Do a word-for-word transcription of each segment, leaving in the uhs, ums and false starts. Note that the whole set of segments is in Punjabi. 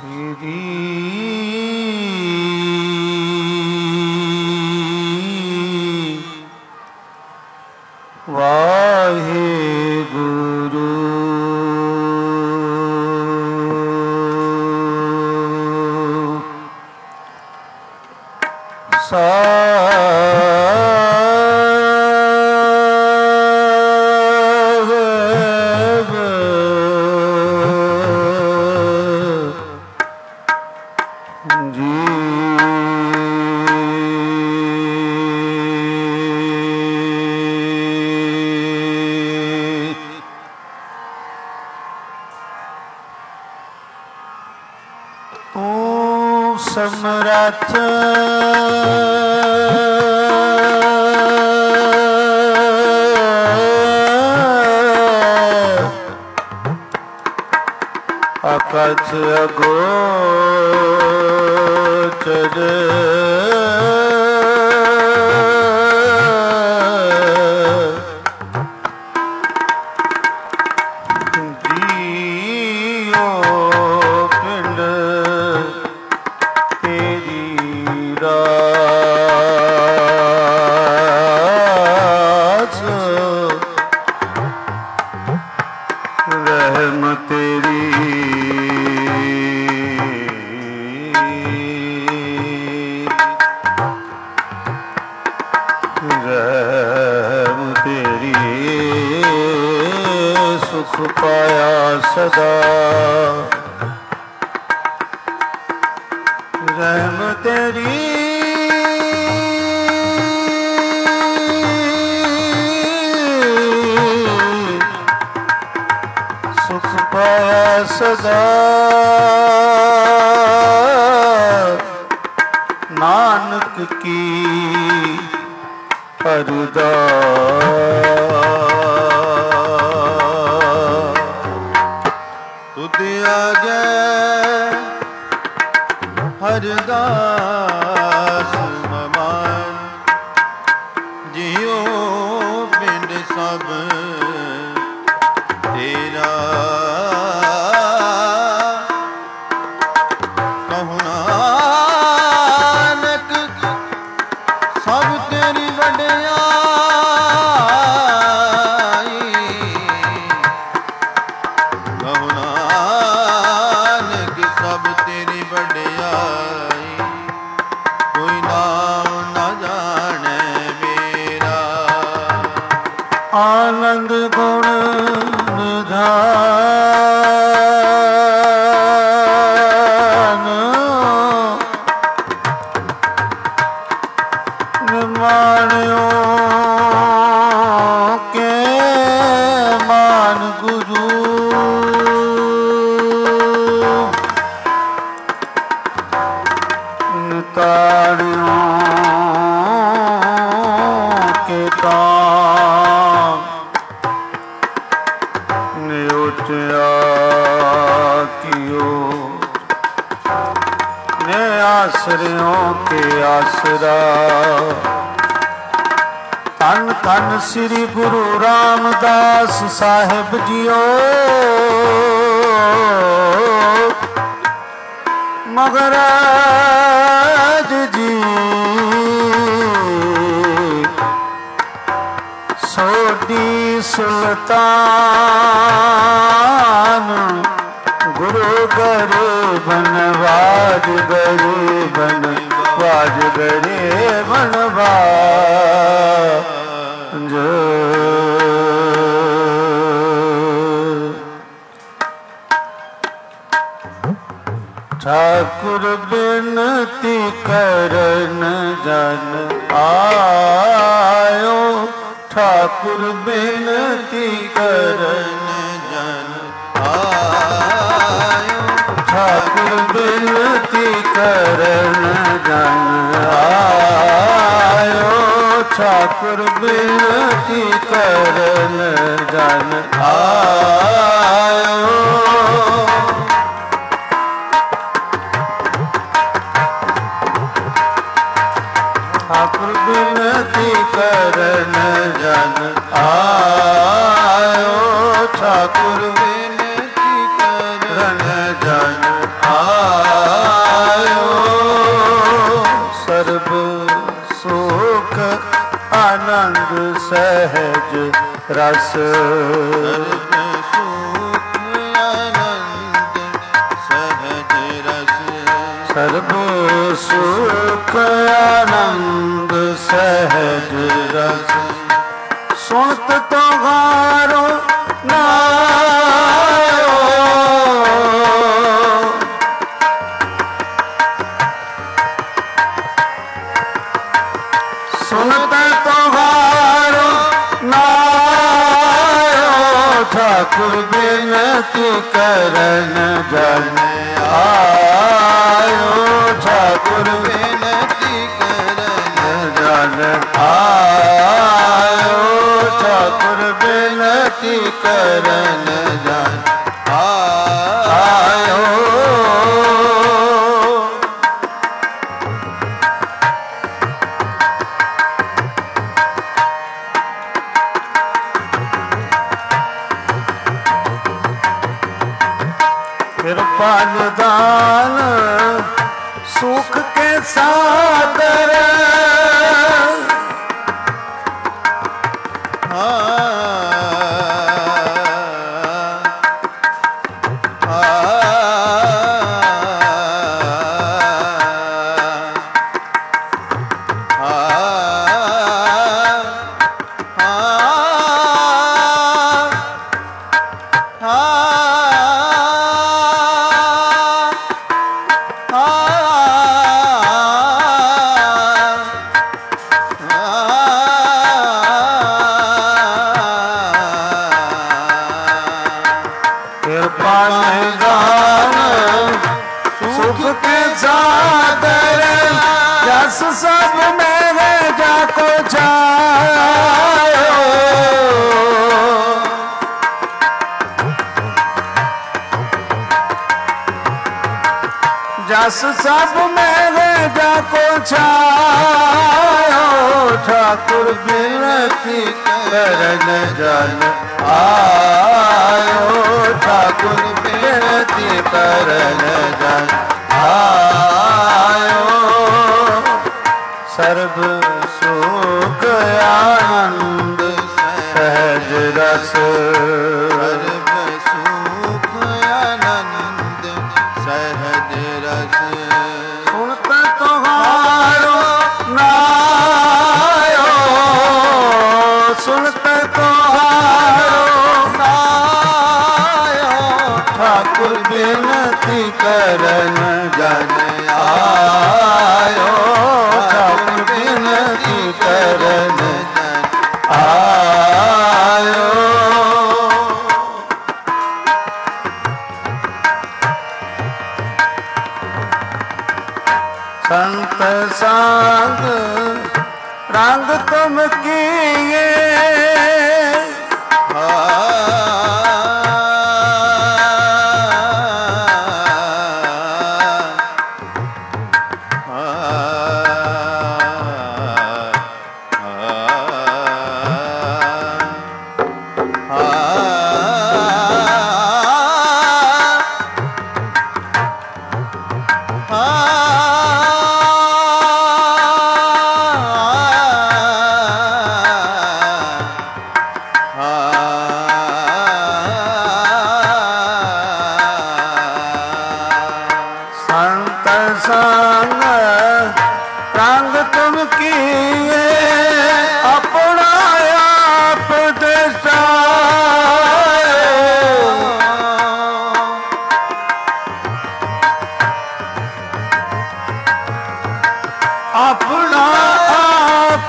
ਸਮਰੱਥ ਅਕਥ ਅਗੋਚਰ ਨਾਨਕ ਕੀ ਅਰਦਾਸ ਤੁਧ ਆਗੇ ਹਰਦਾਸ ਮਮਾਨ ਜਿਉ ਪਿੰਡ ਸਭ ਤੇਰਾ ਆਨੰਦ ਗੁਣ ਨਿਧਾਨ ਨਿਮਾਣਿਓ ਕੇ ਮਾਨ ਗੁਰੂ ਨਿਤਾੜਿਓ ਕੇ ਤਾਂ ਆਸਰਿਓ ਕੇ ਆਸਰਾ ਧੰਨ ਧੰਨ ਸ੍ਰੀ ਗੁਰੂ ਰਾਮਦਾਸ ਸਾਹਿਬ ਜੀਓ ਮਹਾਰਾਜ ਜੀ ਸੋਢੀ ਸੁਲਤਾਨ ਗੁਰੂ ਗਰੀਬਨ ਵਾਜ ਗਰੀਬਨ ਵਾਜ ਗਰੀਬਨ ਵਾਜ ਠਾਕੁਰ ਬਿਨਤੀ ਕਰਨ ਜਨ ਆਇਓ ਠਾਕੁਰ ਬਿਨਤੀ ਕਰਨ ਜਨ ਆਇਓ ਠਾਕੁਰ ਬਿਨਤੀ ਕਰਨ ਜਨ ਆਇਓ ਠਾਕੁਰ ਬਿਨਤੀ ਕਰਨ ਜਨ ਆਇਓ ਠਾਕੁਰ ਬਿਨਤੀ ਕਰਨ ਜਨ ਆਇਓ ਠਾਕੁਰ ਬਿਨਤੀ ਕਰਨ ਜਨ ਆਇਓ रस सर्व सुख आनंद सहज रस सुनत तुम्हारो नायो सुनत तुम्हारो नायो ठाकुर बिनती करन जन आयो ठाकुर बिनती करन जन आयो ठाकुर बिनती करन जन आयो कृपा निदान सुख के सागर सब मेरे जाको छायो जस सब मेरे जाको छायो ठाकुर बिनती करन जन आयो ठाकुर बिनती करन जन आयो सर्व सुख आनंद सहज रस सर्व सुख आनंद सहज रस सुनत तुम्हारो नायो सुनत तुम्हारो नायो ठाकुर बिनती करन जन आयो करन आयो संत संग रंग तुम किए संग रंग तुम किए अपना आप दर्शाए अपना आप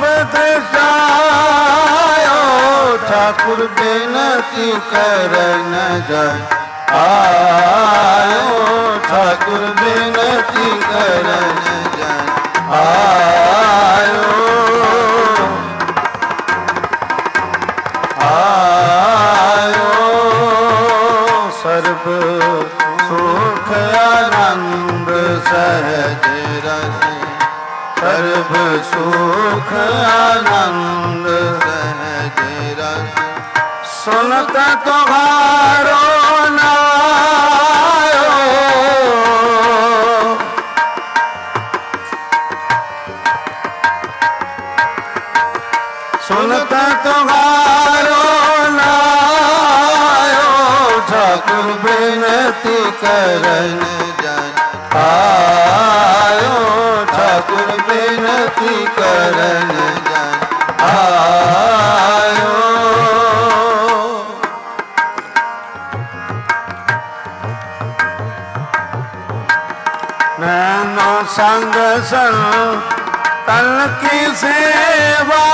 दर्शायो ठाकुर बिनती करन जन आयो ठाकुर बिनती करन जन आयो आयो सर्व सुख आनंद सहज रस सर्व सुख आनंद सहज रस सुनत तुम्हारो नायो सुनत तुम्हारो ठाकुर बिनती करन जन आयो, ठाकुर बिनती करन जन आयो। नैनो संग संग तन की सेवा,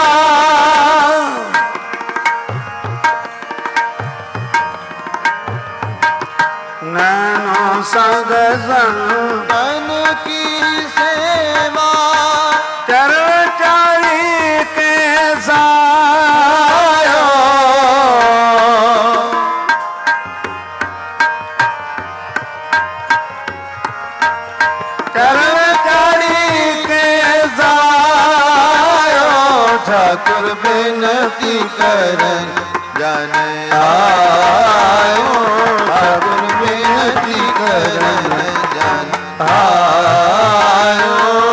नैनो संग संग तन की सेवा, चरण चारी के सायो, चरण चारी के सायो, ठाकुर बिनती करन जन आयो, ठाकुर बिनती करन जन आयो।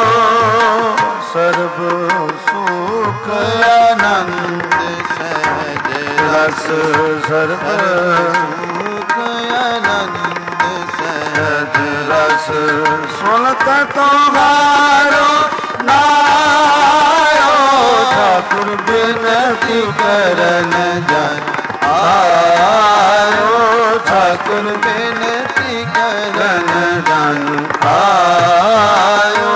सर्व सुख आनंद सहज रस, सर्व सुख आनंद सहज रस, सुनत तुम्हारो नायो, ठाकुर बिनती करन जन आयो, ठाकुर बिनती करन जन आयो।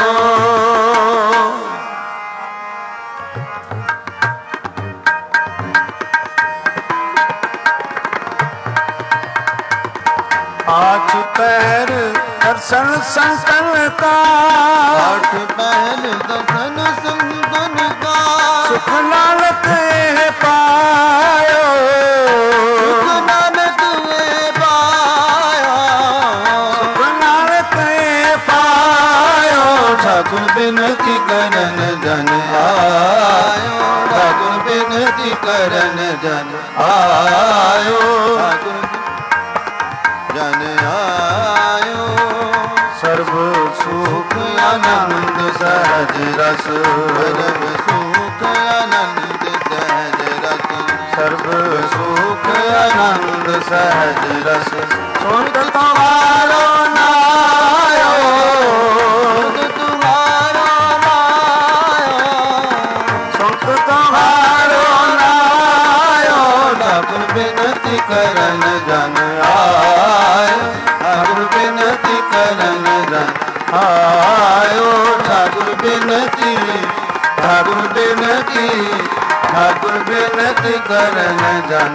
आठ पैर दर्शन संतन का, आठ पैर दर्शन संतन का, सुख नानक पायो, सुख नानक पायो, सुख नानक पायो, ठाकुर बिनती करन जन आयो, ठाकुर बिनती करन जन आयो, ठाकुर जन आयो। सर्व सुख आनंद सहज रस, सर्व सुख आनंद सहज रस, सर्व सुख आनंद सहज रस, सुन तुम्हारो नायो, सुन तुम्हारो नायो, सुन तुम्हारो नायो, ठाकुर बिनती करन जन आयो, ठाकुर बिनती करन जन आयो, ठाकुर बिनती, ठाकुर बिनती, ठाकुर बिनती करन जन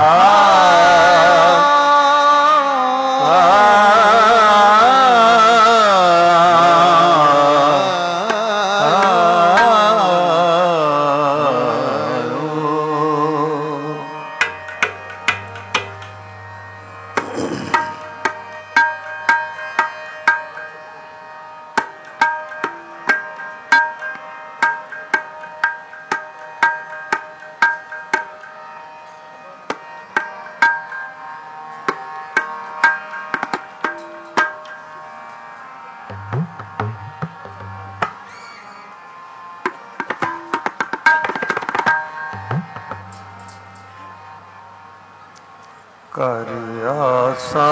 आयो। कर आसा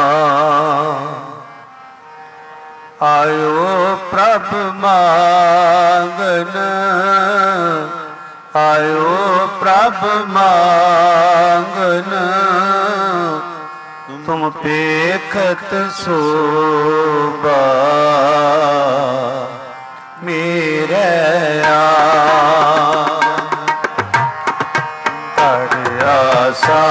आयो प्रभ मांगन, आयो प्रभ मांगन, तुम पेखत सोबा मेरे कर आसा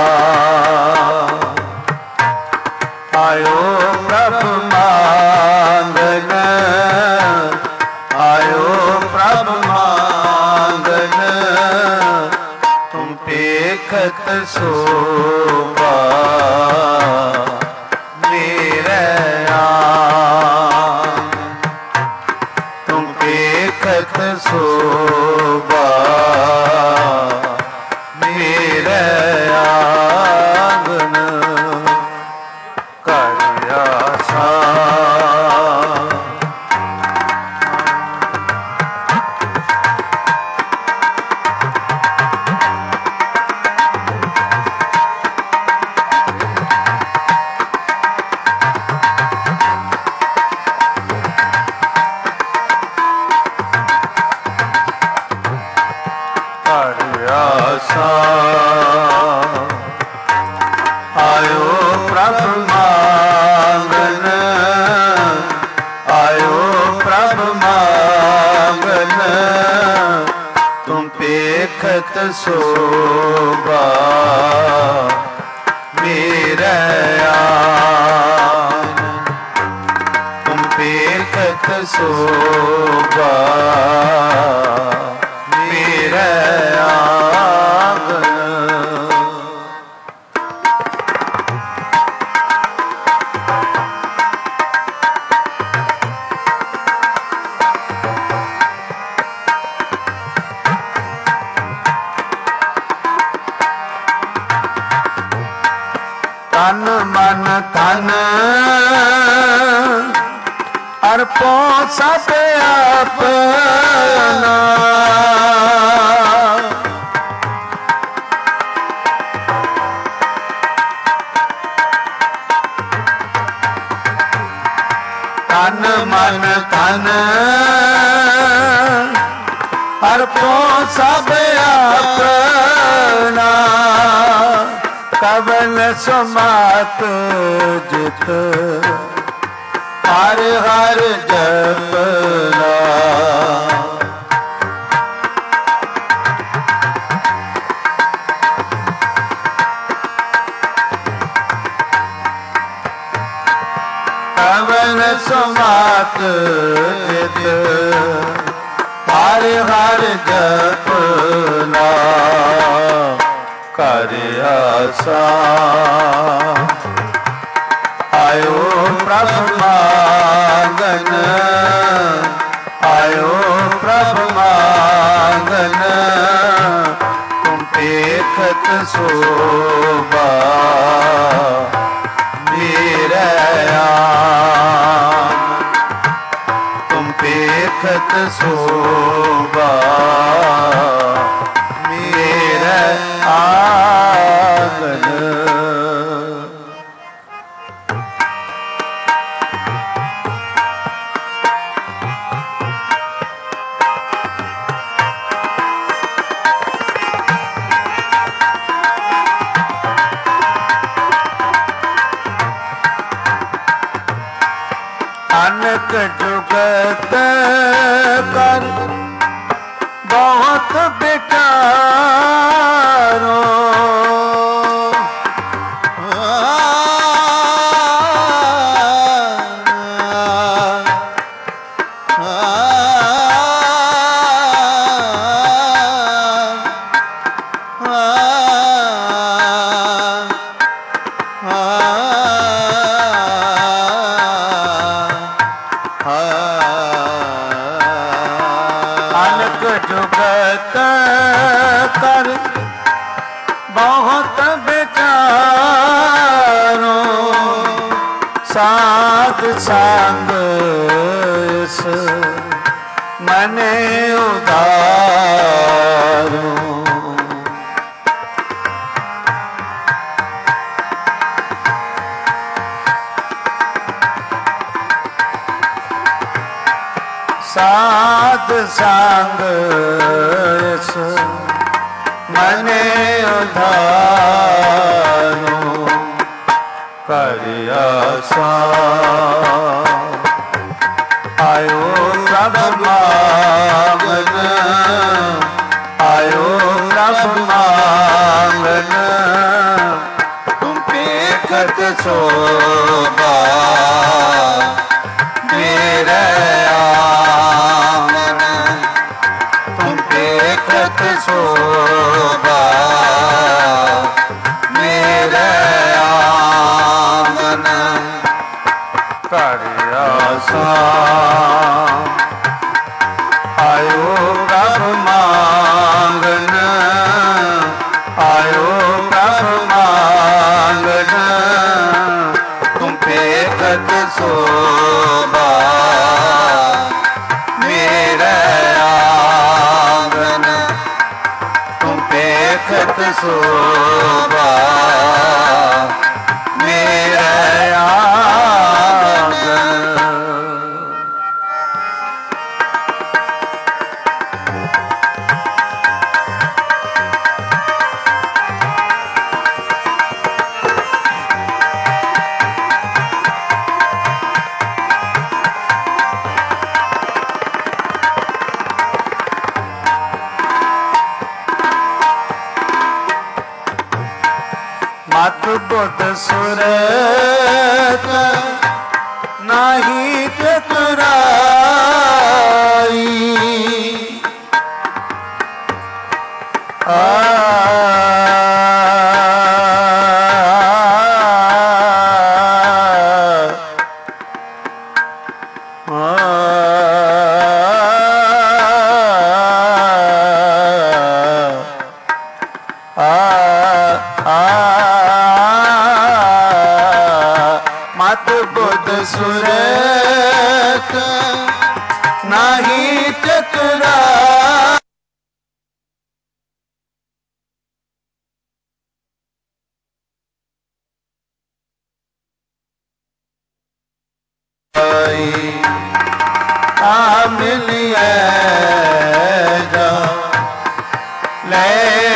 आयो प्रभ मांगन, आयो प्रभ मांगन, तुम पेखत सोबा मेरे आंगन, तुम पेखत सोबा मेरे आंगन। कर आसा ਆਸਾ ਆਇਓ ਪ੍ਰਭ ਮੰਗਨ ਆਇਓ ਪ੍ਰਭ ਮੰਗਨ ਤੁਮ ਪੇਖਤ ਸੋਭਾ ਮੇਰੇ ਆਨ ਤੁਮ ਪੇਖਤ ਸੋਭਾ ਮੇਰੇ ਆਂਗਨ ਤਨ ਮਨ ਧਨ ਅਰਪੋ ਸਭ ਆਪਣਾ ਤਨ ਮਨ ਧਨ ਅਰਪੋ ਸਭ ਆਪਣਾ ਕਵਨ ਸਮਾਤ ਜਿਤ ਹਰ ਹਰ ਜਪਨਾ ਕਵਨ ਸਮਾਤ ਜਿਤ ਹਰ ਹਰ ਜਪਨਾ ਕਰ ਆਸਾ ਆਇਓ ਪ੍ਰਭ ਮੰਗਨ ਆਇਓ ਪ੍ਰਭ ਮੰਗਨ ਤੁਮ ਪੇਖਤ ਸੋਭਾ ਮੇਰੇ ਆਨ ਤੁਮ ਪੇਖਤ ਸੋਭਾ ਮੇਰੇ ਆਂਗਨ ਅਨਕ ਜੁਗਤ ਕਰ ਬਹੁਤ ਬਿਟਾਰੋ ਅਨਕ ਜੁਗਤ ਕਰ ਬਹੁਤ ਵਿਚਾਰੋ ਸਾਧ ਸੰਗ ਇਸ ਮਨੇ ਉਧਾਰੋ ਸਾਧ ਸੰਗ ਇਸ ਮਨੇ ਉਧਾਰੋ ਕਰ ਆਸਾ ਆਇਓ ਪ੍ਰਭ ਮੰਗਨ ਆਇਓ ਪ੍ਰਭ ਮੰਗਨ ਤੁਮ ਪੇਖਤ ਸੋਭਾ ਮੇਰੇ ਆਂਗਨ ਤੁਮ ਪੇਖਤ ਸੋਭਾ ਮੇਰੇ ਆਂਗਨ ਕਰ ਆਸਾ ਆਇਓ ਪ੍ਰਭ ਮੰਗਨ ਆਇਓ ਪ੍ਰਭ ਮੰਗਨ ਤੁਮ ਪੇਖਤ ਸੋਭਾ ਮੇਰੇ ਆਂਗਨ ਤੁਮ ਪੇਖਤ ਸੋਭਾ ਮੇਰੇ ਆਂਗਨ बुध सुरत नाही चतुराई। आ सुरत नाही चतुराई। आ मिलिए जा ले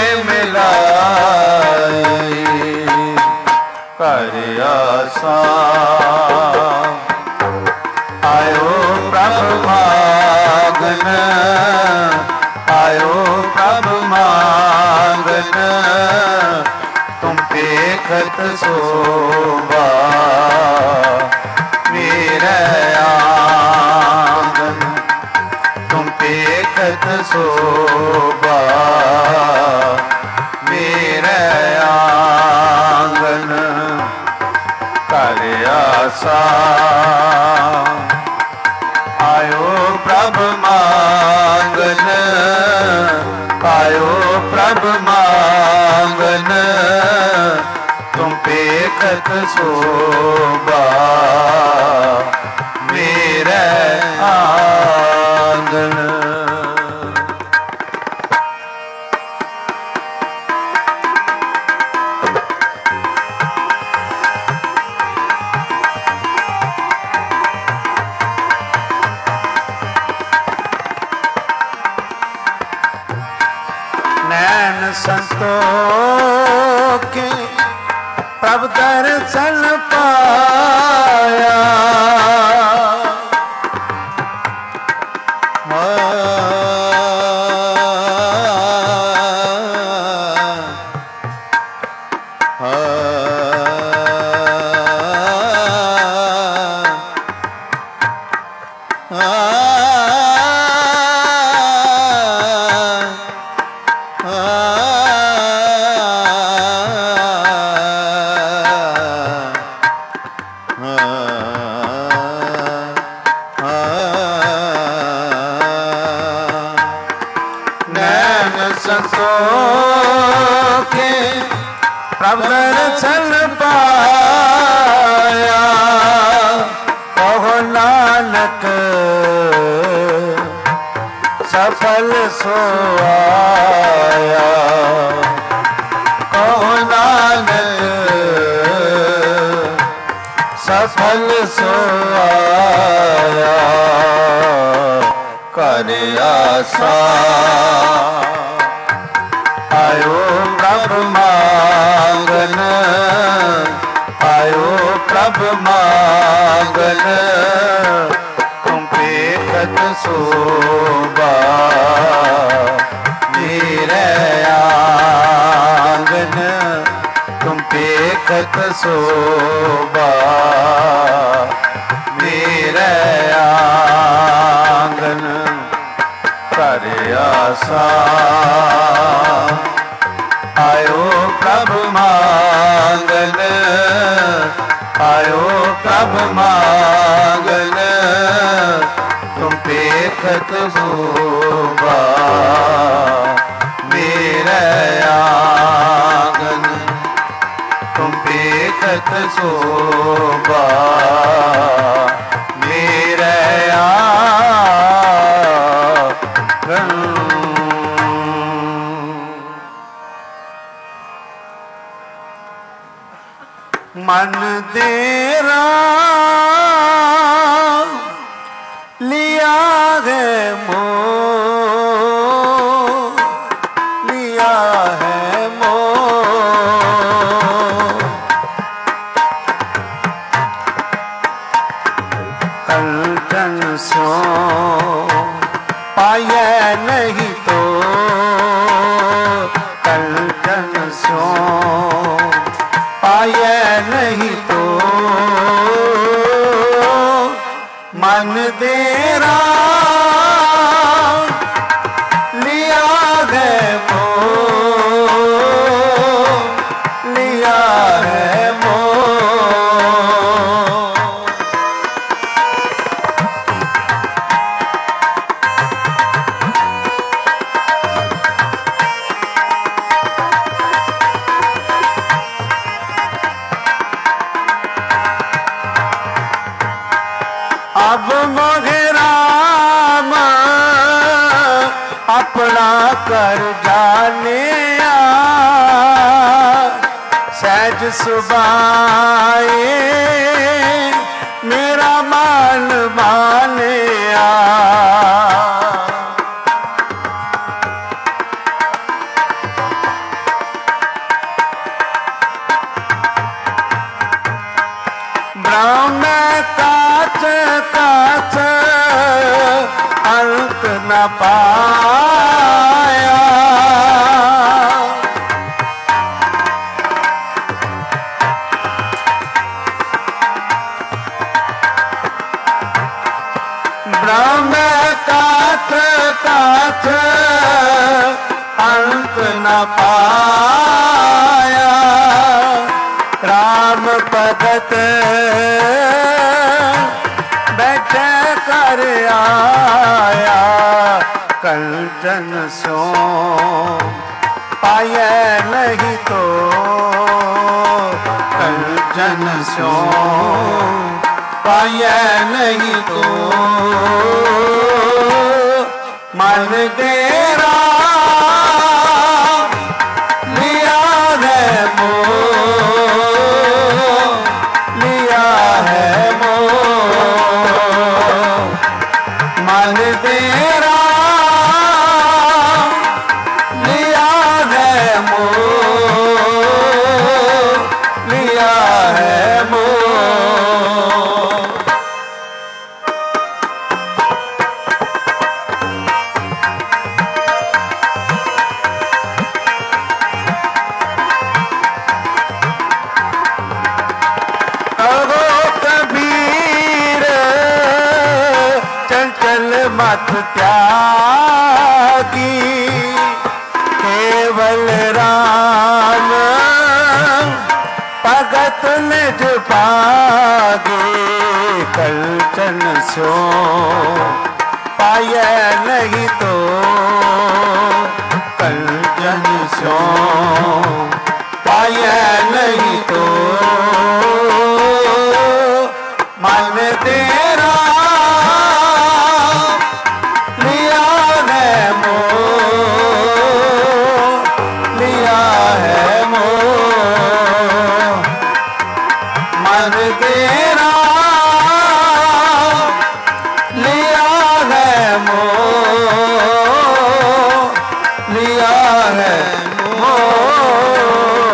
मिलाई कर आसा। आयो प्रभु मांगन आयो प्रभु मांगन तुम देखत शोभा मेरे आंगन। तुम देखत शोभा मेरे आंगन कर आसा। आयो प्रभु मांगन आयो प्रभु मांगन तुम देखत शोभा मेरे आंगन। नैन संतोखे प्रभु दर्शन पाया। संतोखे प्रभु दर्शन पाया। कहो नानक सफल सोया। कहो नानक सफल सोया कर आसा। आयो प्रभु मांगन आयो प्रभु मांगन तुम देखत शोभा मेरे आंगन। तुम देखत शोभा मेरे आंगन कर आसा। आयो प्रभु मांगन आयो प्रभु मांगन तुम देखत शोभा मेरे आंगन। तुम देखत शोभा मेरे आंगन। मन तेरा लिया है मोह लिया है मोह। कंचन सो पाए नहीं तो कंचन सो पाए दे लिया है वो, लिया है वो। अब मोहे राम अपना कर जाने आ, सहज सुबाए मेरा मान माने आ। ब्रह्म काच काच अंत न पाया, ब्रह्म काच काच अंत न पाया। राम भगत बैठे कर आया, कंचन सो पाए नहीं तो, कंचन सो पाए नहीं तो। मन तेरा लिया है मोह, लिया है मोह। मन तेरा लिया है मोह, लिया है मोह। मत त्यागी केवल राम भगत निज पागे। कंचन सो पाए नहीं तो, कंचन सो पाए नहीं तो। मन तेरा तेरा लिया है मोह, लिया है मोह।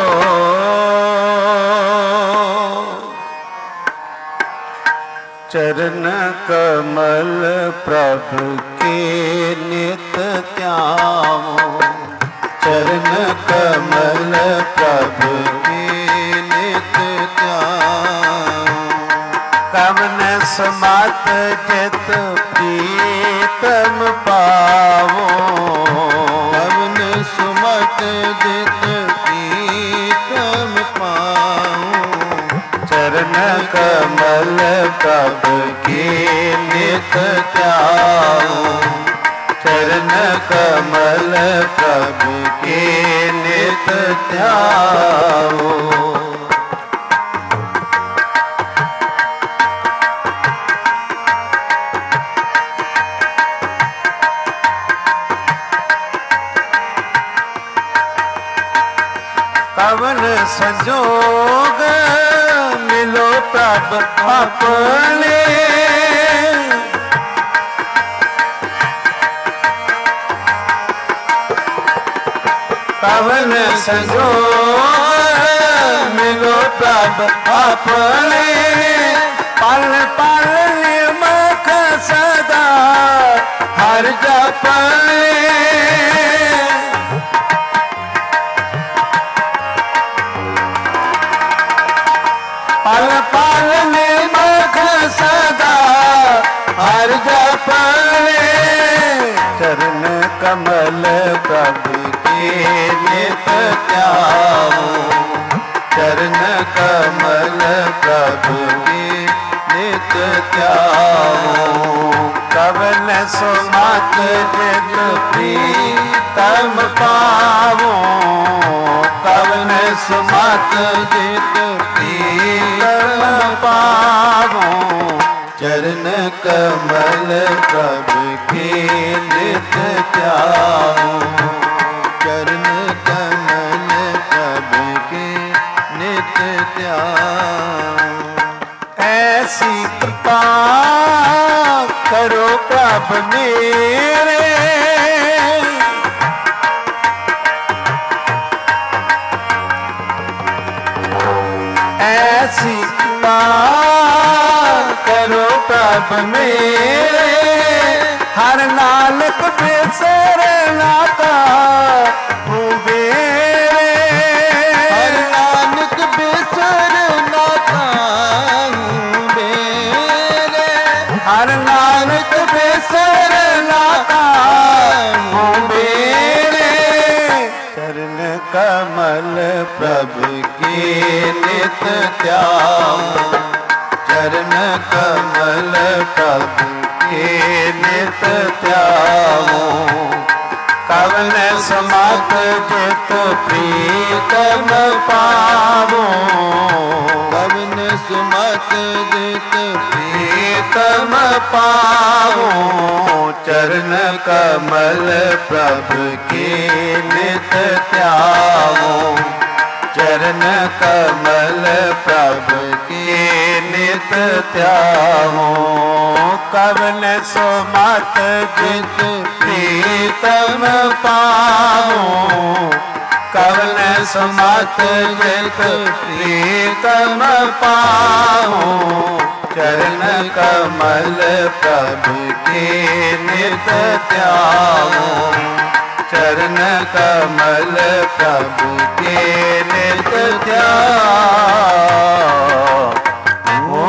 चरण कमल प्रभु के नित त्याओ, चरण कमल प्रभु के नित त्याओ। कवन समत जित प्रीतम पावो, कवन सुमत जित प्रीतम पावो। चरण कमल प्रभु के नित त्याओ, चरण कमल प्रभु के नित त्याओ। कवन संजोग मिलो प्रभ अपने, कवन संजोग मिलो प्रभ अपने। पल पल निमख सदा हर जपने, पल पल निमख सदा हर अपने चरण कमल प्रभु के नित त्याओ चरण कमल प्रभु के नित त्याओ कवन सुमत जित प्रीतम पावो कवन सुमत जित प्रीतम पावो चरण कमल प्रभु के नित त्याओ चरण कमल प्रभु के नित त्याओ ऐसी कृपा करो प्रभु मेरे ऐसी कृपा करो प्रभु मेरे हर नानक बिसर नाता बेरे हर नानक बिसर नाता बेरे हर नानक बिसर नाता बेरे चरण कमल प्रभु के नित त्याओ चरण कमल प्रभु के नित त्याओ कवन समत जित प्रीतम पावो कवन सुमत जित प्रीतम पावो चरण कमल प्रभु के नित त्याओ चरण कमल प्रभु के नित त्याओ कवन सुमत जित प्रीतम पावो कवन सुमत जित प्रीतम पावो चरण कमल प्रभु के नित त्याओ चरण कमल प्रभु के नित त्याओ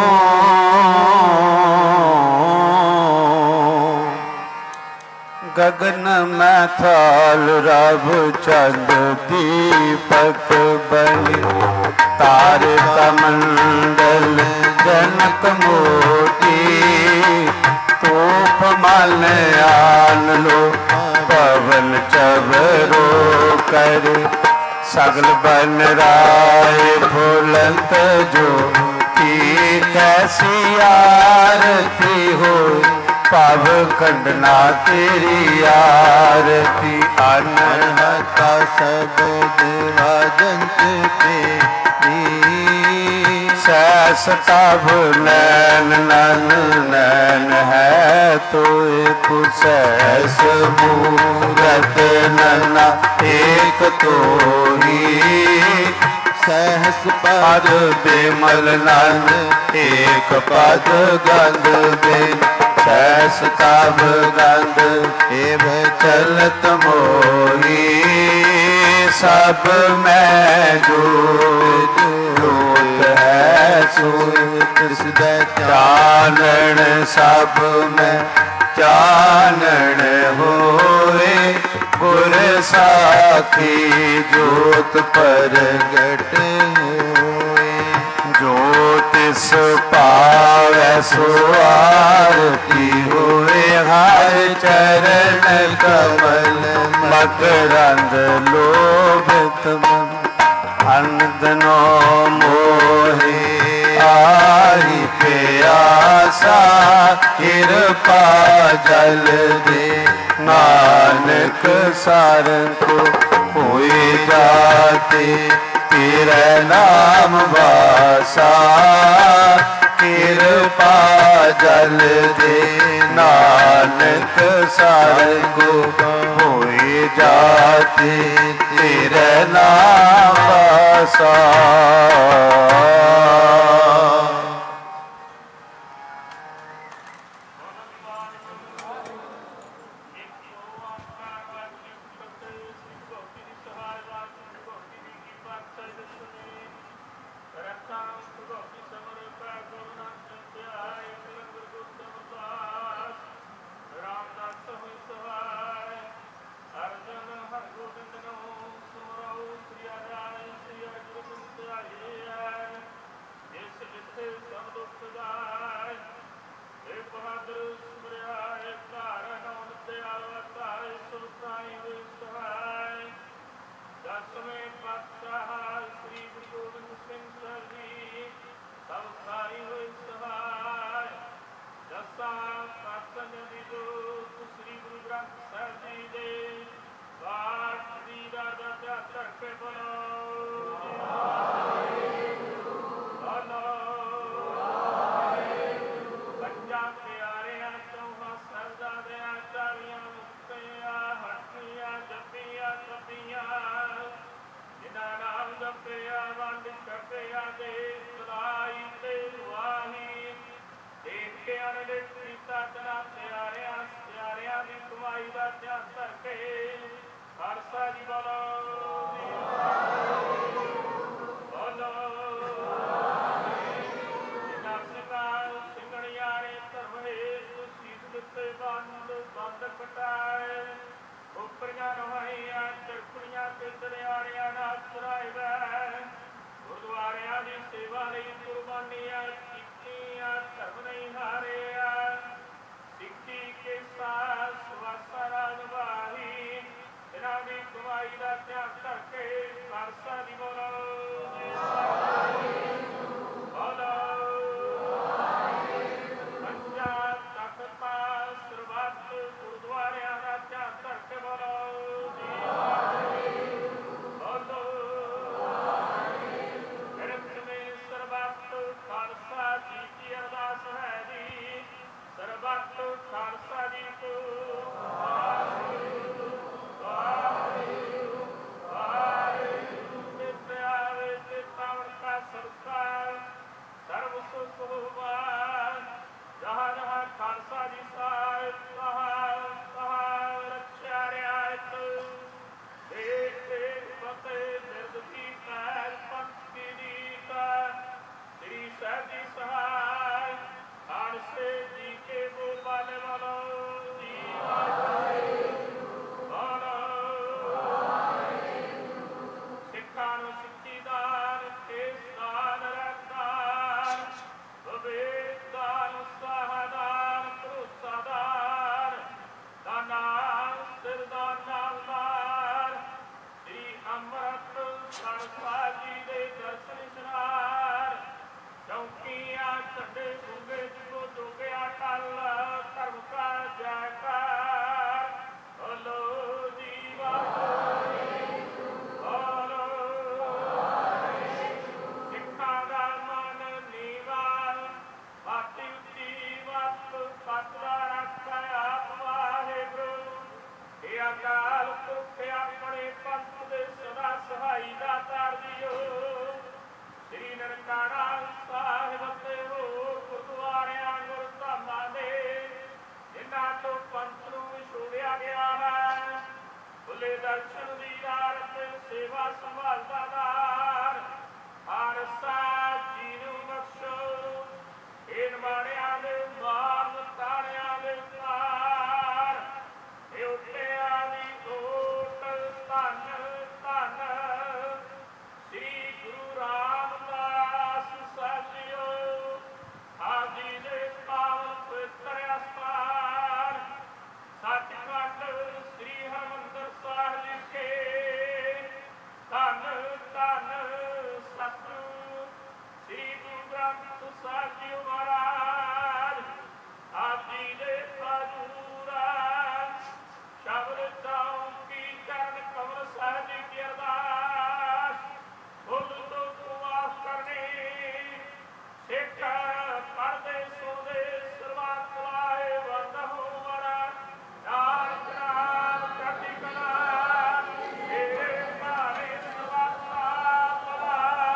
गगन में थाल रब चंद दीपक बलि तारे कमंडल जनक मोती तूप मल आन लो पवन चबरो कर सगल बन राय फुलंत जो की कैसी आरती हो पव खंडना तेरी आरती अनहता शब्द राजंत तेरी सहस तब नैन नन नैन है तो सहस मूरत नना एक तो ही सहस पद बेमल नन एक पद गंध बिन सहस तब गंध एव चलत मोही सब मैं जो जोत है सोत चानन सब में चानन होए गुर साखी जोत प्रगट होए ज्योतिष पावै सो आरती होए हर चरण कमल मकरंद लोभित मन अंदनो मोहे आई प्यासा कृपा जल दे नानक सारन को होए जाते तेरे नाम वासा कृपा जल दे नानक सारन को होए जाते तेरे नाम वासा। ਬੰਦ ਬੰਦ ਕਟਾਏ ਉਪਰੀਆਂ ਨਹਾਈਆਂ ਚਰਖੜੀਆਂ ਤੇ ਦਰਿਆੜਿਆਂ ਨਾਲ ਚਰਾਇਵੈ ਗੁਰਦੁਆਰਿਆਂ ਦੀ ਸੇਵਾ ਲਈ ਕੁਰਬਾਨੀਆਂ ਕੀਤੀਆਂ ਧਰਮ ਨਹੀਂ ਹਾਰਿਆ ਸਿੱਖੀ ਕੇ ਸਾਥ ਸਵਾਸਾ ਰਾਜ ਵਾਹੀ ਇਹਨਾਂ ਦੀ ਕਮਾਈ ਦਾ ਧਿਆਨ ਧਰ ਕੇ ਖਾਲਸਾ ਦੀ ਬੋਲੋ ਗੁਰਦੁਆਰਿਆਂ ਦਾ ਧਿਆਨ ਧਰ ਕੇ ਬੋਲੋ ਬੋਲੋ ਮੇਰੇ ਸਰਬੱਤ ਖਾਲਸਾ ਜੀ ਕੀ ਅਰਦਾਸ ਹੈ ਜੀ ਸਰਬੱਤ ਖਾਲਸਾ ਜੀ ਕੋ ਵਾਹਿਗੁਰੂ ਵਾਹਿਗੁਰੂ ਵਾਹਿਗੁਰੂ ਤੇ ਪਿਆਰੇ ਤੇ ਪਾਵਨ ਕਾ ਸਤਿਕਾਰ ਸਰਬ ਸੁਖ ਹੋਵਾ ਜਹਾਂ ਜਹਾਂ ਖਾਲਸਾ ਜੀ ਸਾਹਿਬ ਤਹਾਂ ਤਹਾਂ ਰੱਖਿਆ ਰਿਆਇਤ ਦੇਖ ਦੇਖ ਫਤਿਹ ਮਿਰਦ ਕੀ ਪੈਰ ਪੰਥ ਕੀ ਰੀਤ ਸ੍ਰੀ ਸਾਹਿਬ ਜੀ ਸਹਾਇ ਖਾਲਸੇ ਜੀ ਕੇ ਬੋਲ ਬਾਲੇ ਵਾਲੋ ਜੀ ਬੋਲੋ ਸਿੱਖਾਂ ਨੂੰ ਸਿੱਖੀ ਦਾਨ ਕੇਸ ਦਾਨ ਰੱਖਦਾਨ ਵਿਵੇਕ ਦਾਨ ਸਹਾਦਾਨ ਭਰੋਸਾ ਦਾਨ ਦਾਨਾਨ ਸਿਰ ਦਾਨ ਨਾਮਦਾਰ ਸ੍ਰੀ ਅੰਮ੍ਰਿਤ ਖਾਲਸਾ ਜੀ ਦੇ ਦਰਸ਼ਨ ਇਸ਼ਨਾਰ ਚੌਕੀਆਂ ਝੰਡੇ ਗੁੰਗੇ ਜਿਗੋ ਜੋਗਿਆ ਟਲ ਧਰਮ ਕਾ ਜੈਕਾਰ ਬੋਲੋ ਜੀ ਵਾਹਿਗੁਰੂ ਬੋਲੋ ਸਿੱਖਾਂ ਦਾ ਮਨ ਨੀਵਾ ਬਾਤੀ ਉੱਚੀ ਵਤ ਪਤਲਾ ਰੱਖਿਆ ਆਪ ਵਾਹਿਗੁਰੂ ਇਹ ਅਕਾਲ ਪੁਰਖ ਆਪਣੇ ਪੰਥ ਦੇ ਸਦਾ ਸਹਾਈ ਦਾ ਤਾਰ ਦਿਓ ਸ੍ਰੀ ਨਨਕਾਣਾ ਸਾਹਿਬ ਤੇ ਹੋਰ ਗੁਰਦੁਆਰਿਆਂ ਗੁਰਧਾਮਾਂ ਦੇ ਜਿਨ੍ਹਾਂ ਤੋਂ ਪੰਥ ਨੂੰ ਵਿਛੋੜਿਆ ਗਿਆ ਹੈ ਖੁੱਲੇ ਦਰਸ਼ਨ ਦੀ ਆਰਤ ਸੇਵਾ ਸੰਭਾਲਦਾ ਦਾਰ ਖਾਲਸਾ ਜੀ ਨੂੰ ਬਖਸ਼ੋ ਇਹ ਮਾਣਿਆਂ ਦੇ ਮਾਨ ਤਾਰਿਆਂ ਦੇ ਤਾਰ ਇਹ ਉੱਟਿਆਂ ਦੀ ਓਟ ਧੰਨ ਧੰਨ ਸ੍ਰੀ ਗੁਰੂ ਰਾਮਦਾਸ ਸਾਹਿਬ ਜੀਓ ਆਪ ਜੀ ਦੇ ਪਾਵਨ ਪਵਿੱਤਰ ਅਸਥਾਨ ਸੱਚਖੰਡ ਸ੍ਰੀ ਹਰਿਮੰਦਰ ਸਾਹਿਬ ਜੀ ਕੇ ਧੰਨ ਧੰਨ ਸਤਿਗੁਰੂ ਸ੍ਰੀ ਗੁਰੂ ਗ੍ਰੰਥ ਸਾਹਿਬ ਜੀ ਮਹਾਰਾਜ ਆਪ ਜੀ ਦੇ ਹਜ਼ੂਰ ਸ਼ਬਦ ਚੌਂਕੀ ਚਰਨ ਕਮਲ ਸਾਹਿਬ ਜੀ ਕੀ ਅਰਦਾਸ ਭੁੱਲ ਤੋਂ ਮਾਫ ਕਰਨੀ ਸਿੱਖ ਪੜ੍ਹਦੇ ਸੁਣਦੇ ਸਰਬੱਤ ਵਾਹੇ ਵੰਦਹੁ ਵਰਾ ਨਾਨਕ ਨਾਮ ਚੜ੍ਹਦੀ ਕਲਾ ਮੇਰੇ ਭਾਣੇ ਸਰਬੱਤ ਦਾ ਭਲਾ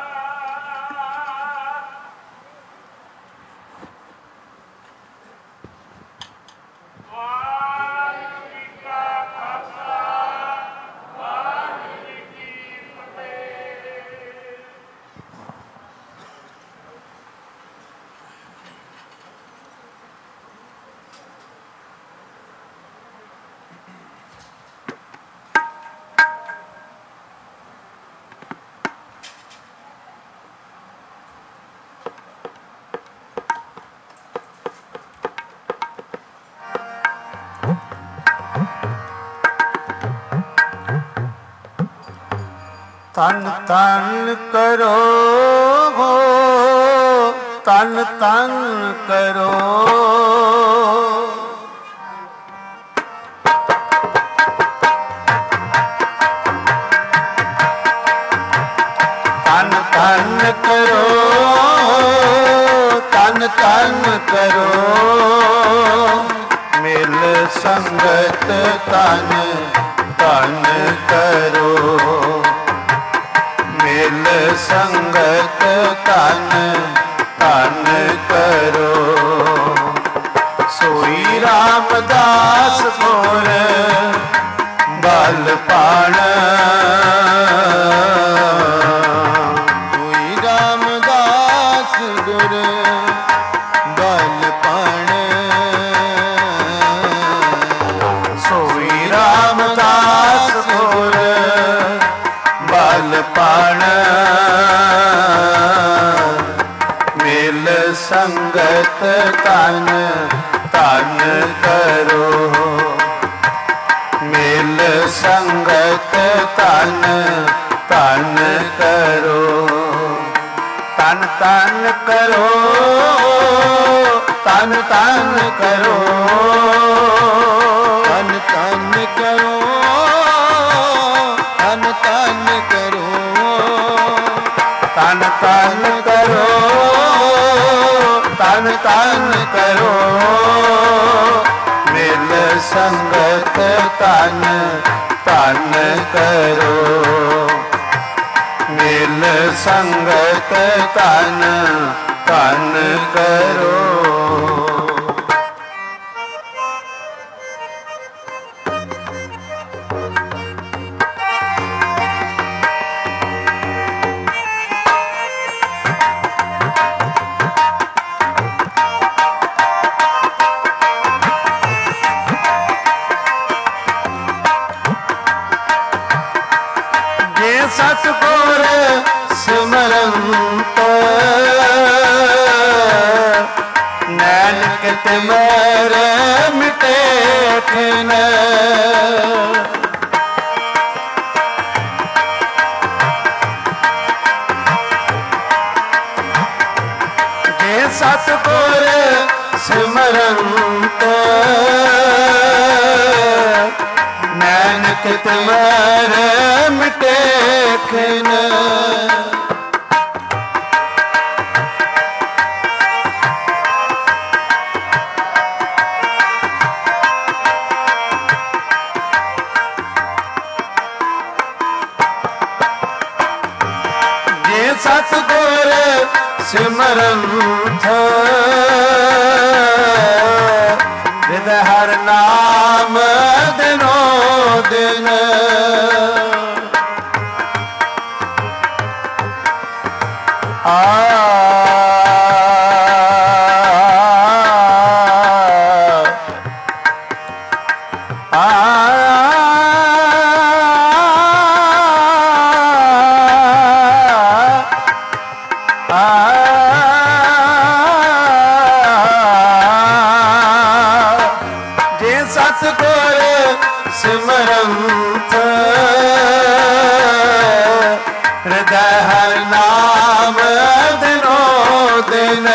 ਵਾਹਿਗੁਰੂ ਜੀ ਕਾ ਖਾਲਸਾ ਵਾਹਿਗੁਰੂ ਜੀ ਕੀ ਫਤਿਹ। ਤਨ ਤਨ ਕਰੋ ਤਨ ਤਨ ਕਰੋ ਤਨ ਤਨ ਕਰੋ ਤਨ ਤਨ ਕਰੋ ਮਿਲ ਸੰਗਤ ਤਨ ਤਨ ਕਰੋ ਮਿਲ ਸੰਗਤ ਤਨ ਤਨ ਕਰੋ ਸੋਈ ਰਾਮਦਾਸ ਗੁਰ ਬਲ ਪਾਣ ਸੋਈ ਰਾਮਦਾਸ ਗੁਰ ਬਲ ਪਾਣ ਪਾਣ ਮਿਲ ਸੰਗਤ ਤਨ ਤਨ ਕਰੋ ਮਿਲ ਸੰਗਤ ਤਨ ਤਨ ਕਰੋ ਤਨ ਤਨ ਕਰੋ ਤਨ ਤਨ ਕਰੋ ਤਨ ਤਨ ਕਰੋ ਤਨ ਤਨ ਕਰੋ ਤਨ ਤਨ ਕਰੋ ਤਨ ਤਨ ਕਰੋ ਮਿਲ ਸੰਗਤ ਤਨ ਤਨ ਕਰੋ ਮਿਲ ਸੰਗਤ ਤਨ ਤਨ ਕਰੋ। ਸਤਿਗੁਰ ਸਿਮਰੰਤ ਨਾਨਕ ਮੇਰੇ ਮਿਟੇ ਖਿਨ ਜੇ ਸਤਿਗੁਰ ਸਿਮਰੰਤ ਨਾਨਕ ਤੁਮਾਰੇ ਮਿਟੇ ਖਿਨ ਜੇ ਸਤਿਗੁਰ ਸਿਮਰੰਤ ਰਿਦ ਹਰ ਨਾਮ ਦਿਨੋ ਦਿਨ ਆ ਸਤਿਗੁਰ ਸਿਮਰੰਤ ਹਿਰਦੈ ਹਰਿ ਨਾਮ ਦਿਨੋ ਦਿਨ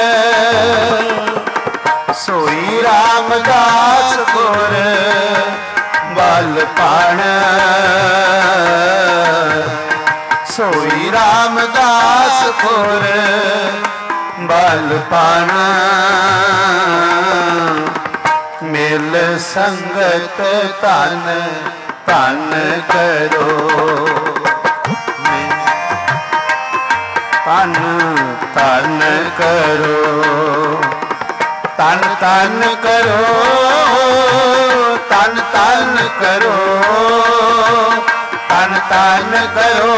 ਸੋਈ ਰਾਮਦਾਸ ਗੁਰ ਬਲ ਪਾਣ ਸੋਈ ਰਾਮਦਾਸ ਗੁਰ ਬਲ ਪਾਣ ਮਿਲ ਸੰਗਤ ਤਨ ਤਨ ਕਰੋ ਤਨ ਤਨ ਕਰੋ ਤਨ ਤਨ ਕਰੋ ਤਨ ਤਨ ਕਰੋ ਤਨ ਤਨ ਕਰੋ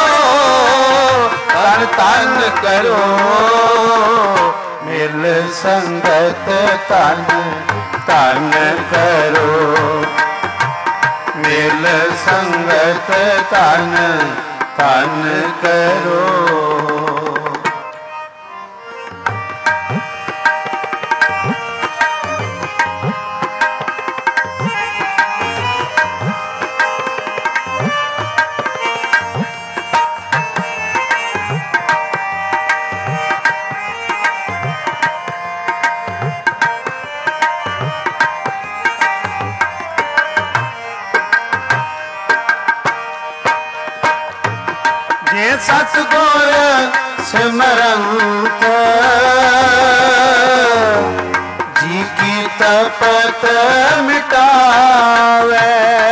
ਤਨ ਤਨ ਕਰੋ ਮਿਲ ਸੰਗਤ ਤਨ ਤਨ ਕਰੋ ਮਿਲ ਸੰਗਤ ਤਨ ਤਨ ਕਰੋ। ਜੇ ਸਤਿਗੁਰ ਸਿਮਰੰਤ ਜੀ ਕੀ ਤਪਤ ਮਿਟਾਵੇ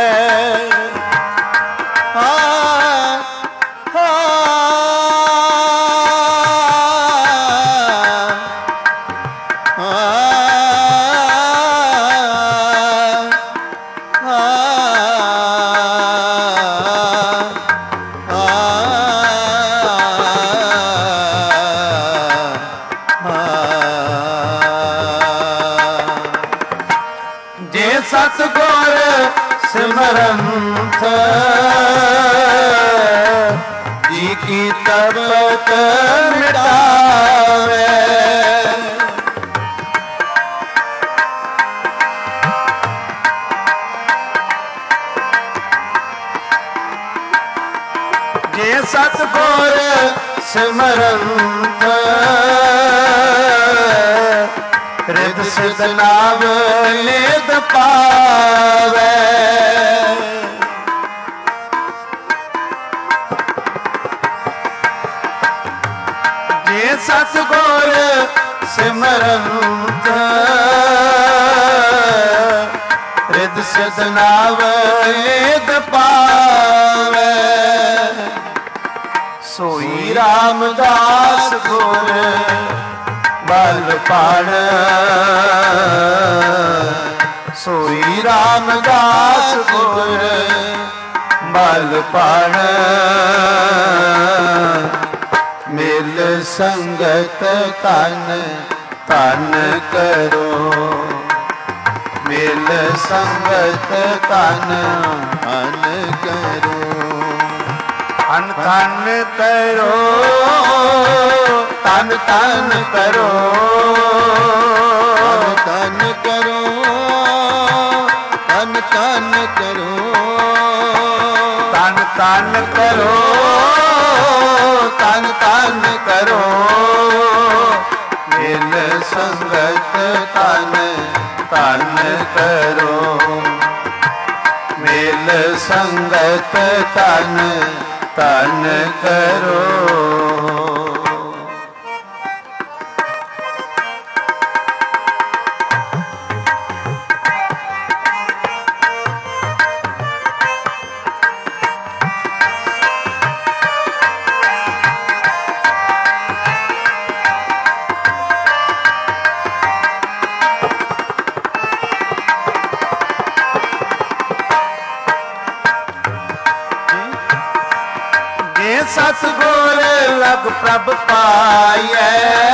ਸਤਿਗੁਰ ਸਿਮਰੰਤ ਜੀ ਕੀ ਤਪਤ ਮਿਟਾਵੇ। ਜੇ ਸਤਿਗੁਰ ਸਿਮਰੰਤ ਰਿਦ ਸਿਧ ਨਾਮ ਨਿਦ ਪਾਵੇ। ਜੇ ਸਤਿਗੁਰ ਸਿਮਰੰਤ ਰਿਦ ਸਿਧ ਨਾਮ ਨਿਦ ਪਾਵੇ। ਸੋਈ ਰਾਮਦਾਸ ਗੁਰ ਬਲ ਪਾਣ। ਸੋਈ ਰਾਮਦਾਸ ਗੁਰ ਬਲ ਪਾਣ। ਮਿਲ ਸੰਗਤ ਤਨ ਤਨ ਕਰੋ। ਮਿਲ ਸੰਗਤ ਤਨ ਤਨ ਕਰੋ। ਤਨ ਤਨ ਕਰੋ। ਤਨ ਤਨ ਕਰੋ। ਤਨ ਤਨ ਕਰੋ। ਤਨ ਤਨ ਕਰੋ। ਤਨ ਤਨ ਕਰੋ। ਤਨ ਤਨ ਕਰੋ। ਮਿਲ ਸੰਗਤ ਤਨ ਤਨ ਕਰੋ। ਮਿਲ ਸੰਗਤ ਤਨ ਤਨ ਕਰੋ। ਸਤਿਗੁਰ ਲਗ ਪ੍ਰਭ ਪਾਈਐ।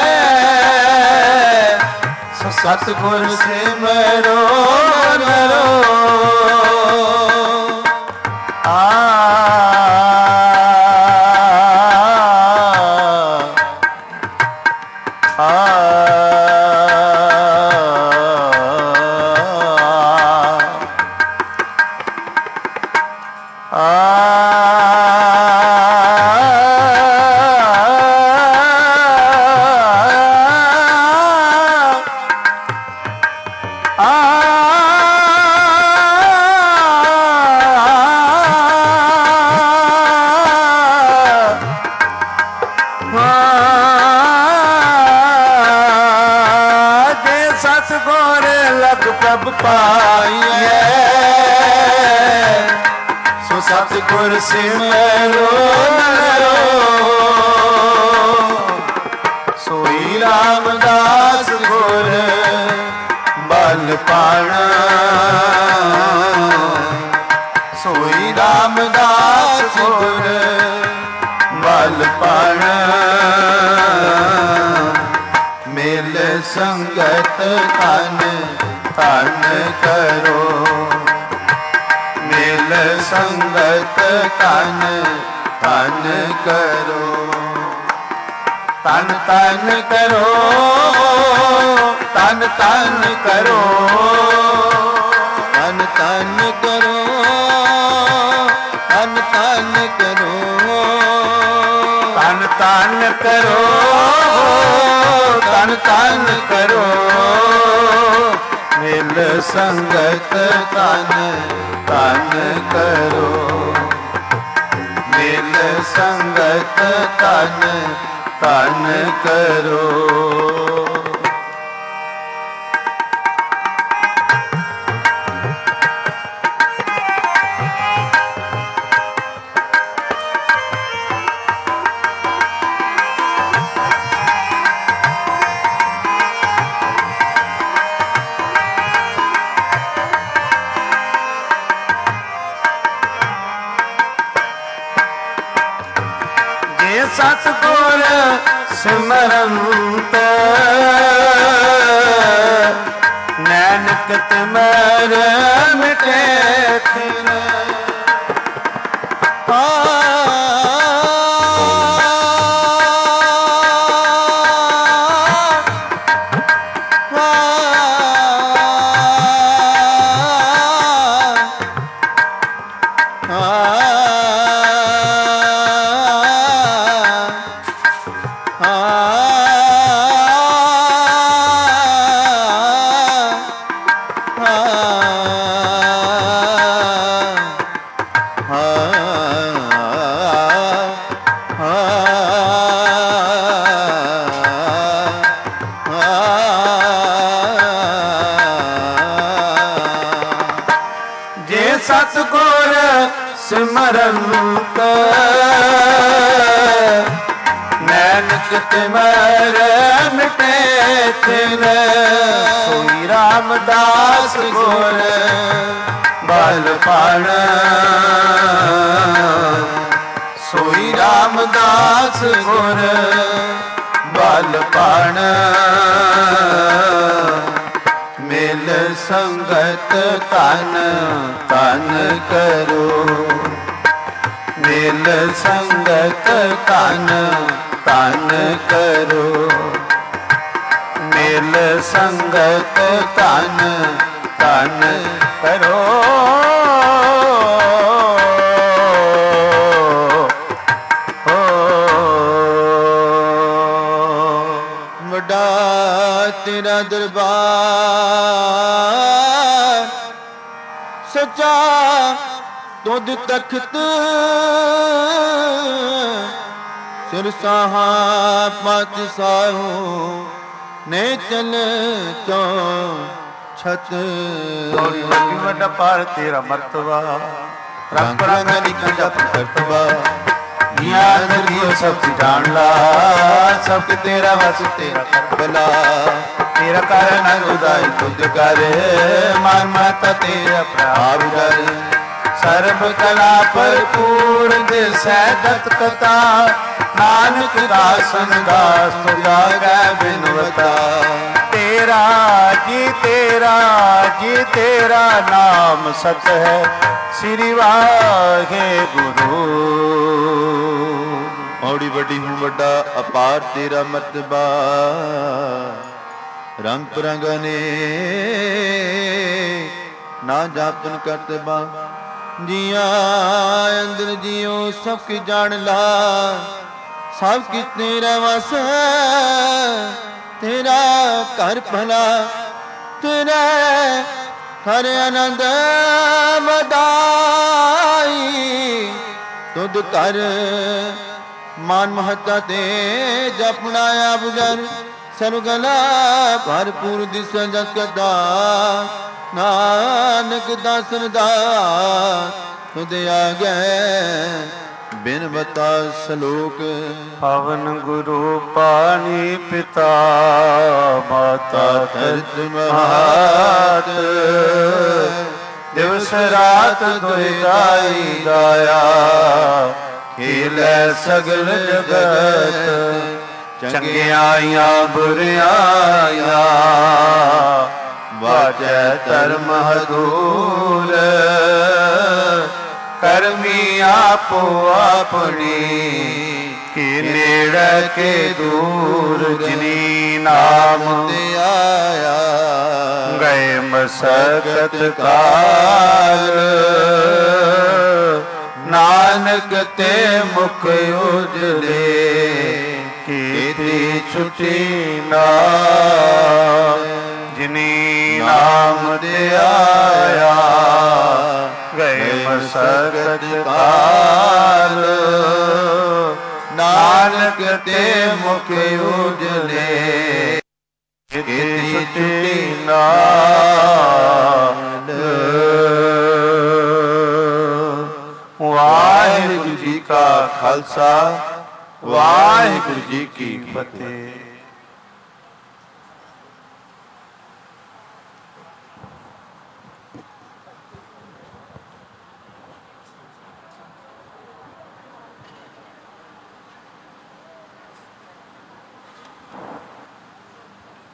ਸੋ ਸਤਿਗੁਰ ਸਿਮਰੋ ਨਰੋ। ਆ ਸਤਿਗੁਰ ਲਗ ਪ੍ਰਭ ਪਾਈਐ। ਸੋ ਸਤਿਗੁਰ ਸਿਮਰੋ ਨਰੋ। ਸੋਈ ਰਾਮਦਾਸ ਗੁਰ ਬਲ ਪਾਣ। ਸੋਈ ਰਾਮਦਾਸ ਗੁਰ ਬਲ ਪਾਣ। ਮਿਲ ਸੰਗਤ ਤਨ ਤਨ ਕਰੋ। ਮਿਲ ਸੰਗਤ ਤਨ ਤਨ ਕਰੋ। ਤਨ ਤਨ ਕਰੋ। ਤਨ ਤਨ ਕਰੋ। ਤਨ ਤਨ ਕਰੋ। ਤਨ ਤਨ ਕਰੋ। ਤਨ ਤਨ ਕਰੋ। ਤਨ ਤਨ ਕਰੋ। ਮਿਲ ਸੰਗਤ ਤਨ ਤਨ ਕਰੋ। ਮਿਲ ਸੰਗਤ ਤਨ ਤਨ ਕਰੋ। ਸਤਿਗੁਰ ਸਿਮਰੰਤ ਨਾਨਕ ਤਿਮਰ ਮਿਟੇ ਫਿਰੇ। ਆ ਸਤਿਗੁਰ ਸਿਮਰੰਤ ਨਾਨਕ ਤਿਮਰ ਮਿਟੇ ਤਿਨ ਸੋਈ ਰਾਮਦਾਸ ਗੁਰ ਬਲ ਪਾਣ ਸੋਈ ਰਾਮਦਾਸ ਗੁਰ ਬਲ ਪਾਣ ਮਿਲ ਸੰਗਤ ਤਨ ਤਨ ਕਰੋ ਮਿਲ ਸੰਗਤ ਤਨ ਤਨ ਕਰੋ ਮਿਲ ਸੰਗਤ ਤਨ ਤਨ ਕਰੋ ਵੱਡਾ ਤੇਰਾ ਦਰਬਾਰ ਸੱਚਾ ਤੁਧ ਤਖਤ ਸਿਰ ਸਾਹਾ ਪਤ ਸਾਹੂ ਨੇ ਚਲ ਚੋ ਛਤ ਥੋੜੀ ਵੱਡੀ ਵੱਡਾ ਪਾਰ ਤੇਰਾ ਮਰਤਬਾ ਰੰਗ ਰੰਗ ਨਿਕਲ ਜਾ ਪ੍ਰਤਵਾ ਗਿਆਨ ਦੀ ਸਭ ਜਾਣ ਲਾ ਸਭ ਤੇਰਾ ਵਸ ਤੇਰਾ ਕਰਬਲਾ ਤੇਰਾ ਕਾਰਨ ਉਦਾਈ ਤੁਧ ਕਰ ਮਨ ਮਤ ਤੇਰਾ ਪ੍ਰਭਾਵ ਕਰ ਸਰਬ ਕਲਾ ਭਰਪੂਰ ਦਿਸੈ ਦਤ ਕਥਾ ਨਾਨਕ ਦਾਸਨ ਦਾਸ ਤੁਧਾ ਗੈ ਬਿਨਵਤਾ ਤੇਰਾ ਜੀ ਤੇਰਾ ਜੀ ਤੇਰਾ ਨਾਮ ਸਤ ਹੈ ਸ੍ਰੀ ਵਾਹਿਗੁਰੂ। ਔੜੀ ਵੱਡੀ ਹੂੰ ਵੱਡਾ ਅਪਾਰ ਤੇਰਾ ਮਰਤਬਾ ਰੰਗ ਪਰੰਗਨੇ ਨਾ ਜਾਪਨ ਕਰਤਬਾ ਜੀਆਂ ਅੰਦਰ ਜੀਉ ਸਭ ਕੀ ਜਾਣ ਲਾ ਸਭ ਕੀ ਤੇਰਾ ਵਸ ਤੇਰਾ ਘਰ ਭਲਾ ਤੇਰਾ ਹਰ ਆਨੰਦ ਵਧਾਈ ਤੁਧ ਕਰ ਮਾਨ ਮਹੱਤਾ ਤੇ ਜਪਣਾ ਆਪ ਜਨ ਸਰਗਲਾ ਭਰਪੂਰ ਦਿਸ ਜਗਦਾ ਨਾਨਕ ਦਾਸਨ ਦਾ ਤੁਧ ਆਗੇ ਬਿਨ ਬਤਾ ਸਲੋਕ ਪਵਨ ਗੁਰੂ ਪਾਣੀ ਪਿਤਾ ਮਾਤਾ ਧਰਤ ਮਹਾਤ ਦਿਵਸ ਰਾਤ ਦੁਇਦਾਈ ਦਾਇਆ ਖੇਲੇ ਸਗਲ ਜਗਤ ਚੰਗਿਆਈਆਂ ਬੁਰਿਆਈਆਂ ਵਾਜੈ ਧਰਮ ਹਦੂਰ ਕਰਮੀ ਆਪੋ ਆਪਣੀ ਕੀ ਨੇੜੇ ਕੇ ਦੂਰ ਜਿਨੀ ਨਾਮ ਤੇ ਆਇਆ ਗਏ ਮਸਕਤ ਕਾਲ ਨਾਨਕ ਤੇ ਮੁਖ ਉਜਲੇ ਕੀਤੀ ਛੁਟੀ ਨਾਮ ਜਿਨੀ ਨਾਮ ਤੇ ਆਇਆ ਗਏ ਮਸਕਤ ਕਾਲ ਨਾਨਕ ਤੇ ਮੁਖ ਉਜਲੇ ਕੀਤੀ ਛੁਟੀ ਨਾਮ। ਵਾਹਿਗੁਰੂ ਜੀ ਕਾ ਖਾਲਸਾ ਵਾਹਿਗੁਰੂ ਜੀ ਕੀ ਫਤਿਹ।